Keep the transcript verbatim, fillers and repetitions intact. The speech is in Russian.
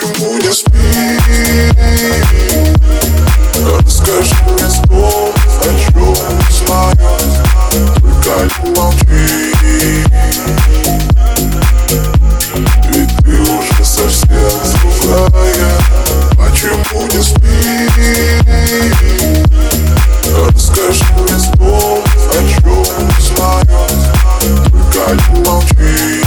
Почему не спишь? Расскажи мне снова, хочу знать. Только не молчи, ведь ты уже совсем другая. Почему не спишь? Расскажи мне снова, хочу знать. Только не молчи.